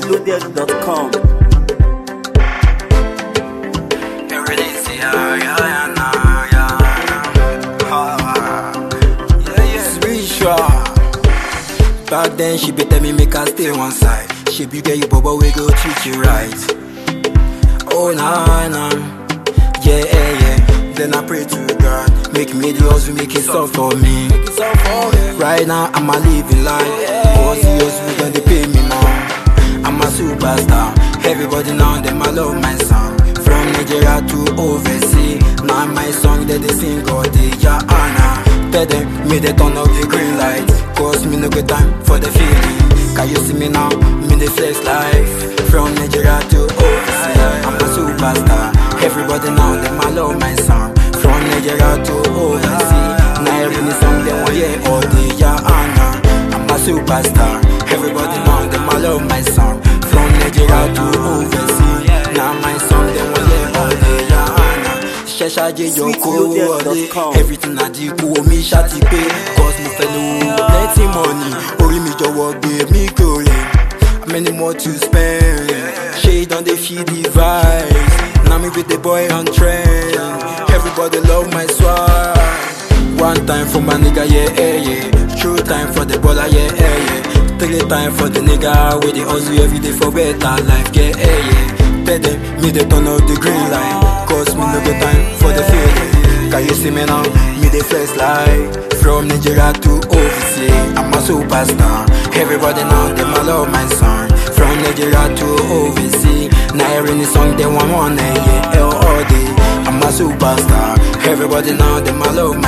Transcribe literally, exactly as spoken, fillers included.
loaded dot com. Back then she be tell me make her stay one side. She be get you bubble we go treat you right. Oh nah nah, yeah yeah yeah. Then I pray to God, make me the hustle, make it soft for me. Right now I'm a living life, cause the hustle gonna pay me now. I'm a superstar, everybody now them I love my song. From Nigeria to overseas, now my song that they sing all day, yeah Anna. Tell them, me they turn up the green light, cause me no get time for the feeling. Can you see me now, me the flex life. From Nigeria to overseas, I'm a superstar. Everybody now, them I love my song. From Nigeria to overseas, now every new song they want hear all day, yeah Anna. I'm a superstar. Everybody now, them I love my song. From Nigeria to overseas, now my song they want hear all day, yeah Anna. sweet loaded dot com. Everything I do, go me shawty pay. Cause me fellow plenty money. Ori mi jọ̀wọ́ gbé mi kórè. Many more to spend. Shade on the feed device. Now me with the boy on trend. Everybody love my swag. One time for my nigga, yeah, yeah, yeah. True time for the baller, yeah, yeah, yeah. Three time for the nigga with the hustle every day for better life, yeah, yeah, yeah. Tell them, me they turn out the green line, cause me no get time for the feeling. Can you see me now? Me the first life. From Nigeria to overseas, I'm a superstar. Everybody now, them I love my song. From Nigeria to overseas, now every new song they want one, yeah, all day. I'm a superstar. Everybody now, them I love my